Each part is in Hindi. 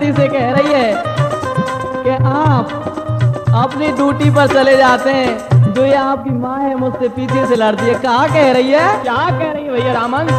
पति से कह रही है कि आप अपनी ड्यूटी पर चले जाते हैं, जो ये आपकी माँ है मुझसे पीछे से लड़ती है। कहा कह रही है, क्या कह रही है भैया रामन?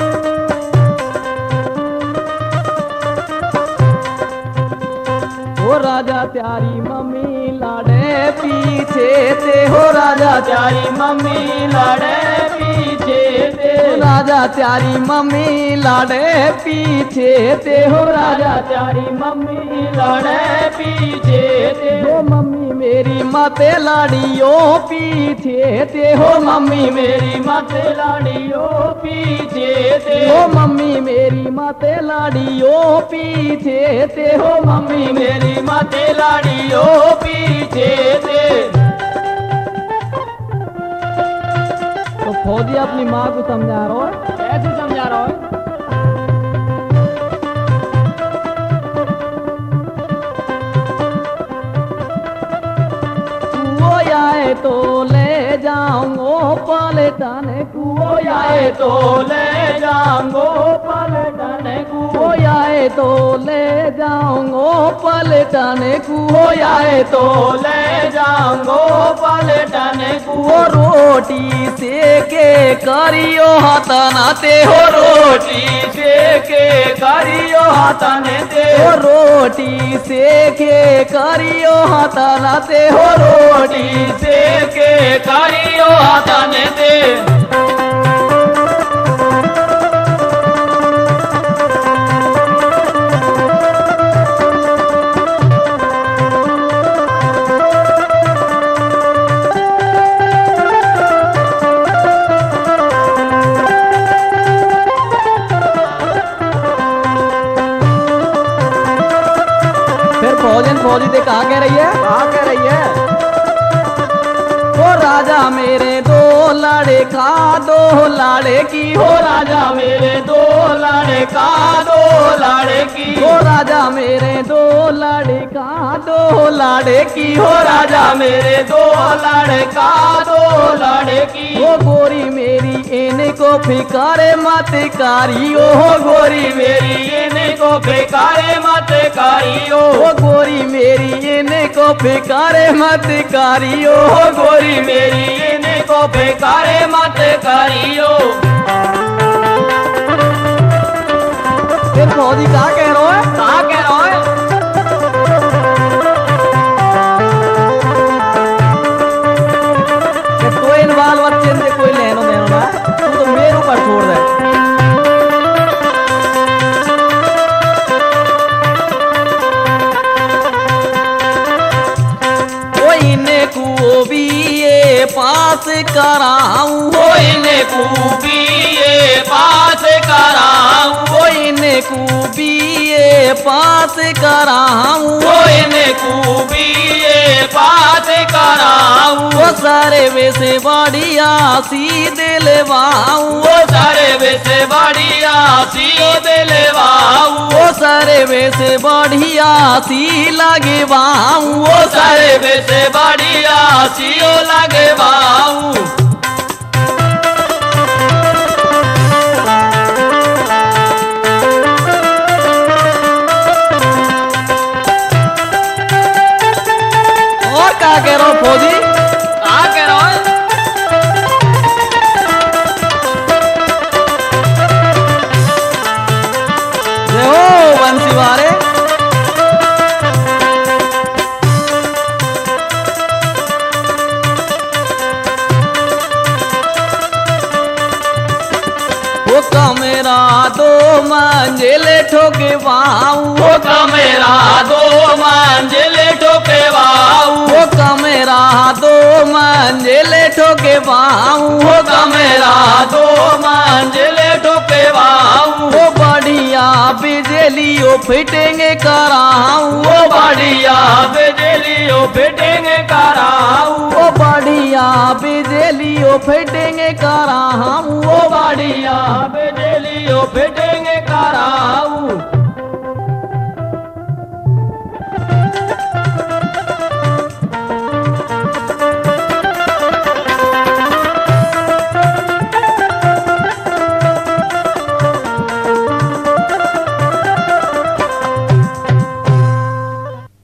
हो राजा त्यारी मम्मी लाड़े पीछे से, हो राजा त्यारी मम्मी लाड़े पीछे से, राजा त्यारी मम्मी लाड़े पीछे से, हो राजा त्यारी मम्मी लाड़े पीछे से, हो मम्मी मेरी माते लाड़ियो पीछे से, हो मम्मी मेरी माते लाड़ियो पीछे से, हो मम्मी मेरी माते लाड़ियो पीछे से, हो मम्मी मेरी माते लाड़ियो पीछे से। तो फौजी अपनी माँ को समझा रहा है, कैसे समझा रहा है? वो आए तो ले जाऊंगो पलटन को, आए तो ले जाऊंगो पलटन को, आए तो ले जाऊंगो पलटन को, आए तो ले जाऊंगो पलटन को, रोटी से के करियो हतन ते, हो रोटी से के करियो हतन ते, हो रोटी से के करियो हतन ते, हो रोटी से के करियो हतन ते। फौजी से कहा कह रही है, कहा कह रही है, ओ राजा मेरे दो लाड़े का दो लाड़े की, हो राजा मेरे दो लाड़े का दो लाड़े की, हो राजा मेरे दो लाड़े का दो लाड़े की, हो राजा मेरे दो लाड़े का दो लाड़े की, हो गोरी मेरी इनको फिकारे मत कारियो, हो गोरी मेरी इनको फिकारे मत कारियो, हो गोरी मेरी इनको फिकारे मत कारियो, हो गोरी मेरी इनको फिकारे मत कारियो। फिर फौजी कहा कह रहा है, कहा कह रहा है, कि कोई इन बाल बच्चे से कोई लेनो देनो ना, तू तो मेरे ऊपर छोड़ दे। पास कराऊं, हो इन्हें खूबिए पास कराऊं, हो इन्हें खूबिए पास कराऊं, हो इन्हें खूबिए पास कराऊं, वो सारे वैसे बढ़िया सी दिलवाऊं, वो सारे वैसे बढ़िया सी दिलवाऊं, वो सारे वैसे बढ़िया सी लगवाऊं, वो सारे वैसे बढ़िया सी लगवाऊं। और क्या कह रहा हूँ फौजी, क्या कह रहा हूँ? देखो बंसी वाले, मेरा दो मंजिल ठोके वाऊ, वो कमेरा दो मंजिल ठोके वाऊ, वो कमेरा दो मंजिल ठोके वाऊ, वो कमेरा दो मंजिल ठोके वाऊ, वो बढ़िया बिजलियों फिटिंग कराऊं, वो बढ़िया बिजलियों फिटिंग कराऊं, वो बढ़िया बिजलियों फिटिंग कराऊं, वो बढ़िया बिजलियों फिटिंग कराऊं।